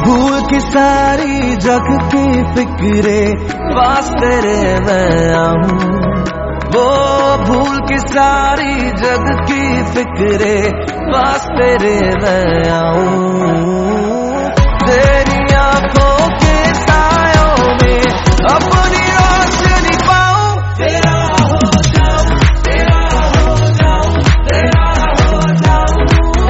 भूल की सारी जग की फिक्रे पास तेरे मैं आऊं। वो भूल की सारी जग की फिक्रे पास तेरे मैं आऊं। तेरी आंखों के सायों में अपनी रोशनी पाऊं। तेरा हो जाऊं, तेरा हो जाऊं, तेरा हो जाऊं,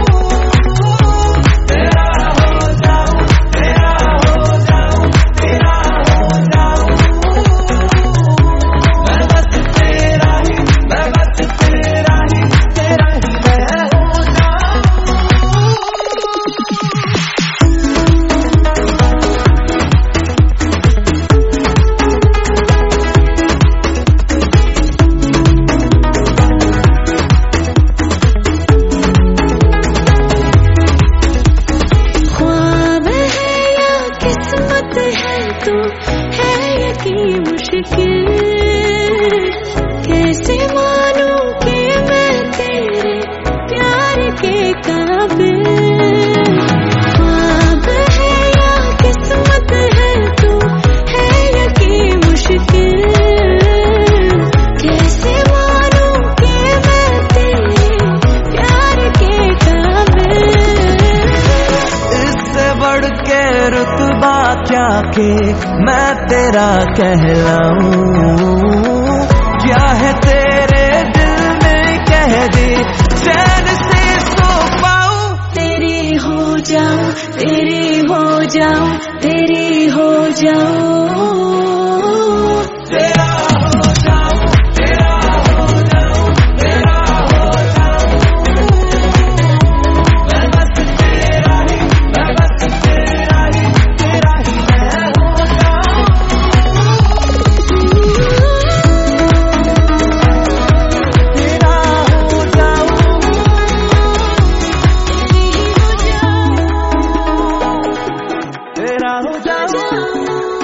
तेरा हो जाऊं, तेरा हो जाऊं, तेरा हो जाऊं। मैं बस तेरा ही, मैं बस तेरा ही, तेरा ही मैं हो जाऊं। किस्मत है तू है यकीन मुश्किल, कैसे मानूं कि मैं तेरे प्यार के काबिल। ख्वाब है या किस्मत है तू है यकीन मुश्किल, कैसे मानूं कि मैं तेरे प्यार के काबिल। इससे बढ़ के रुतबा क्या के मैं तेरा कहलाऊं। क्या है तेरे दिल में कह दे चैन से सो पाऊं। तेरी हो जाऊं, तेरी हो जाऊं, तेरी हो जाऊं। तेरा हो जाऊं, तेरा हो जाऊं, तेरा हो जाऊं। मैं बस तेरा ही, मैं बस तेरा ही, तेरा ही मैं हो जाऊं। तेरा हो जाऊं, तेरा हो जाऊं।